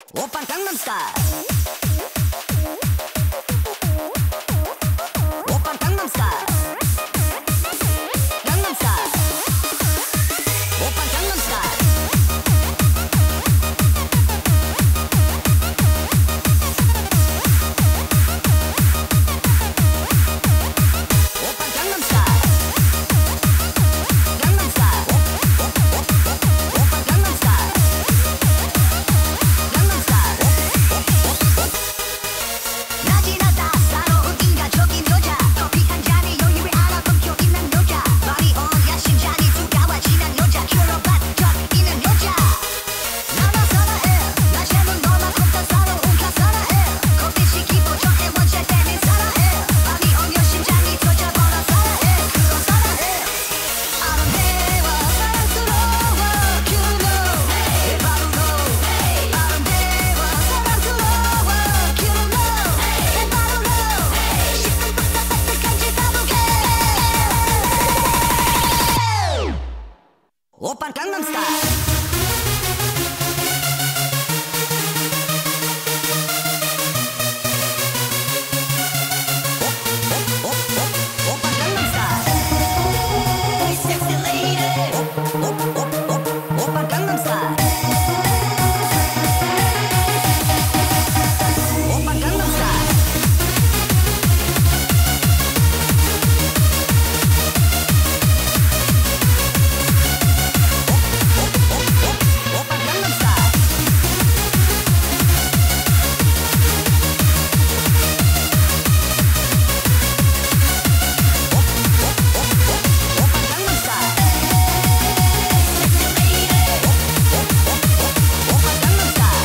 오빤 강남스타일. 오빤 강남스타일. 강남스타일. 오빤 강남스타일. 오빤 강남스타일. 강남스타일. 오빤 강남스타일. 낮이나 따사로운 인간적인 여자. 커피 한 잔에 여유를 알아 넘겨 있는 여자. 말이 어야 심장이 두가워지는 여자. 큐러반적 있는 여자. 나만 사랑해. 낮에는 너만큼 더 사로운 가 사랑해. 커피 시키고 저의 원샷 때문에 사랑해. 말이 어야 심장이 터져버려 사랑해. 그런 사랑해. 아름대워 사랑스러워 You know 바로 너. 아름대워 사랑스러워 You know 바로 너. 시간부터 따뜻한지 가보게. 오빤 강남스타일. 오빤 강남스타일. Sexy lady. 오빤 강남스타일. 오빤 강남스타일. 오빤 강남스타일. 오빤 강남스타일. 오빤 강남스타일.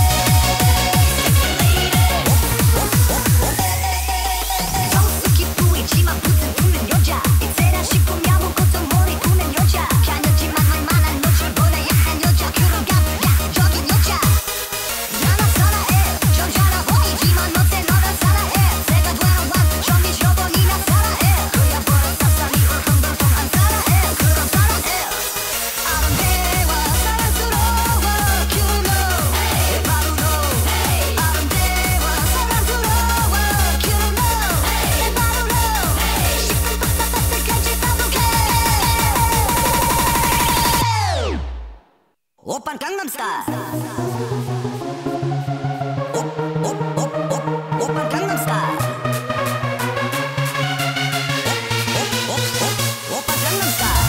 성숙히 보이지만 붙은 푸는 여자. 이제라 싶으면 아무것도 모르 꾸는 여자. 가녀지만 할 만한 노출 보다 야한 여자. 그런 감각적인 여자. 나만 사랑해. 전자라 보이지만 어때 너를 사랑해. 새가 되는 완전히 여보니 나 사랑해. 그야 버릇 사상이 울컹불컹한 사랑해. 그런 사랑해. 아름대워 사랑스러워 You know 바로 너. 아름대워 사랑스러워 You know 바로 너. 시간부터 따뜻한지 가보게. 오빤 강남스타일. 오빤 강남스타일. 오빤 강남스타일.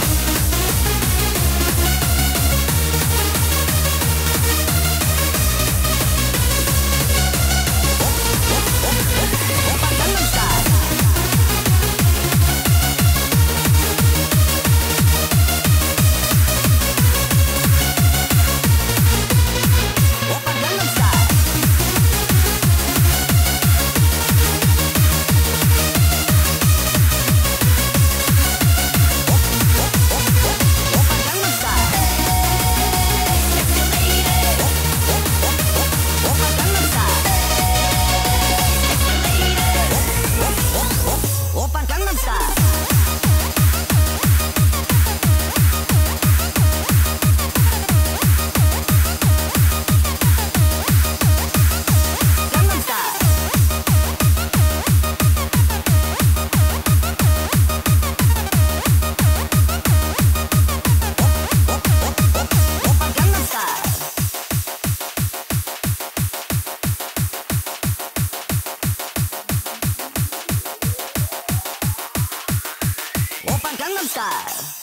오빤 강남스타일. 오빤 강남스타일. 오빤 강남스타일. 오빤 강남스타일. 오빤 강남스타일. 강남스타일. 오빤 강남스타일. 오빤 강남스타일.